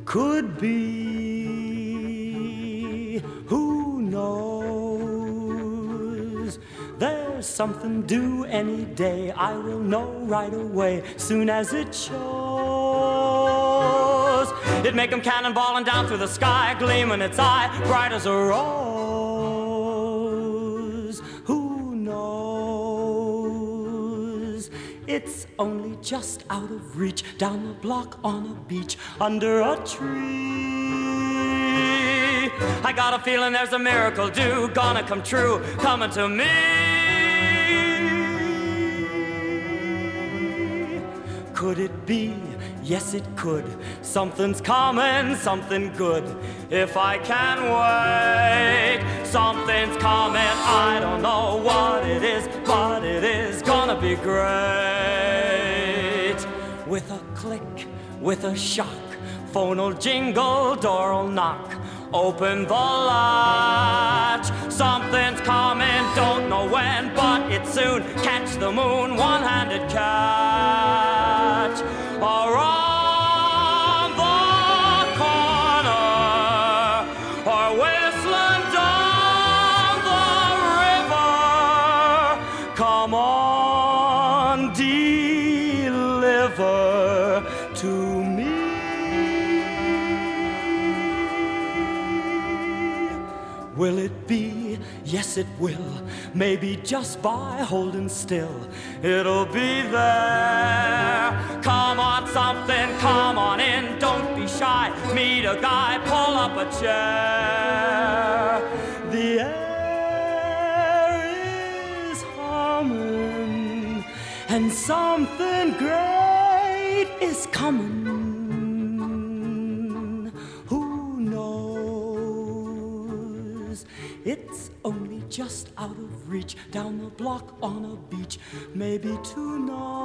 could be. Who knows? There's something due any day. I will know right away, soon as it shows. It'd make 'em cannonballing down through the sky, gleaming its eye, bright as a rose. Who knows? It's only just out of reach, down the block on a beach, under a tree. I got a feeling there's a miracle due, gonna come true, coming to me. Could it be? Yes, it could. Something's coming, something good. If I can wait, something's coming. I don't know what it is, but it is gonna be great. With a click, with a shock, phone'll jingle, door'll knock. Open the latch. Something's coming, don't know when, but it's soon. Catch the moon, one-handed catch. Around the corner, or whistling down the river. Come on, deliver to me. Will it be? Yes, it will. Maybe just by holding still, it'll be there. Come on, something, come on in. Don't be shy. Meet a guy, pull up a chair. The air is humming, and something great is coming. It's only just out of reach, down the block on a beach, maybe tonight.